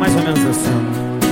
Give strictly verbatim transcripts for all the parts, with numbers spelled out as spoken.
mais ou menos assim.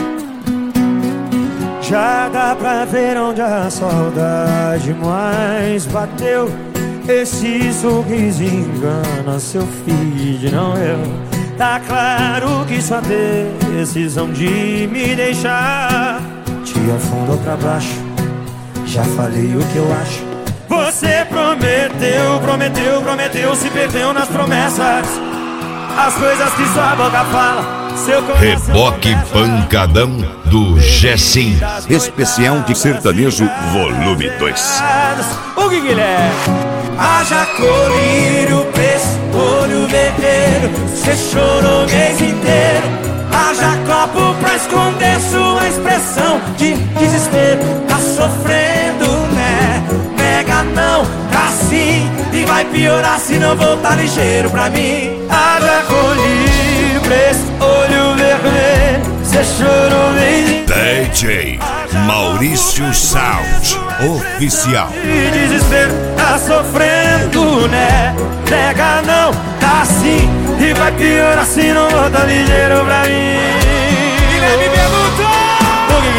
Já dá pra ver onde a saudade mais bateu. Esse sorriso engana seu feed, não eu. Tá claro que sua decisão de me deixar te afundou pra baixo. Já falei o que eu acho. Você prometeu, prometeu, prometeu, se perdeu nas promessas. As coisas que sua boca fala, seu coração. Reboque Pancadão do Gessim. Especial de sertanejo volume dois. O que Guilherme? Haja colírio, preço, olho vermelho. Cê chorou o mês inteiro. Haja copo pra esconder sua expressão de desespero. Tá sofrendo, né? Nega não, tá sim. E vai piorar se não voltar ligeiro pra mim. Haja colírio, preço, olho vermelho. Cê chorou o mês inteiro. D J Maurício Sound Oficial. De desespero, tá sofrendo, né? Nega não, tá sim. E vai piorar se não voltar ligeiro pra mim. Guilherme perguntou. O que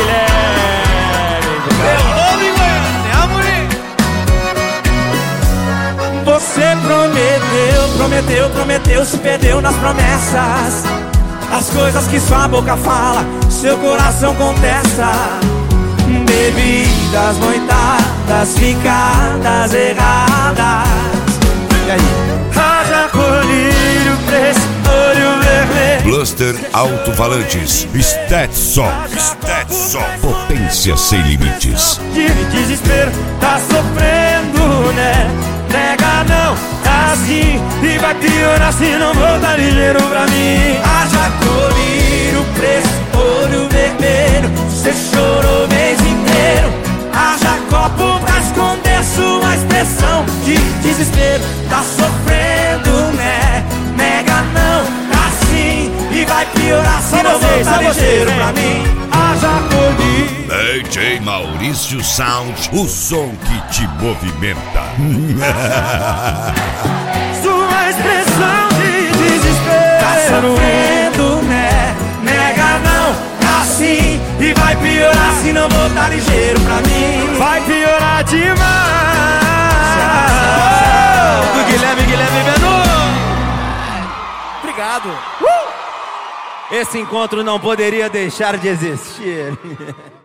Guilherme? Você prometeu, prometeu, prometeu, se perdeu nas promessas. As coisas que sua boca fala, seu coração contesta. Bebidas, noitadas, ficadas erradas. E aí? Haja colírio, preço, olho vermelho. Bluster Alto-Falantes. Stetson. Stetson. Potência sem limites. De desespero, tá sofrendo, né? Nega não, tá assim. E vai piorar se não voltar ligeiro pra mim. Haja colírio, preço, olho vermelho. Cê chorou o mês inteiro. Haja copo pra esconder sua expressão de desespero. Tá sofrendo, né? Nega não, tá sim. E vai piorar se não voltar ligeiro pra mim. Haja colírio. D J Maurício Sound, o som que te movimenta. Sua expressão de desespero. Tá sofrendo, né? Nega não, tá sim. E vai piorar se não voltar ligeiro pra mim. Vai piorar demais. O Guilherme, Guilherme Menor. Obrigado. uh! Esse encontro não poderia deixar de existir.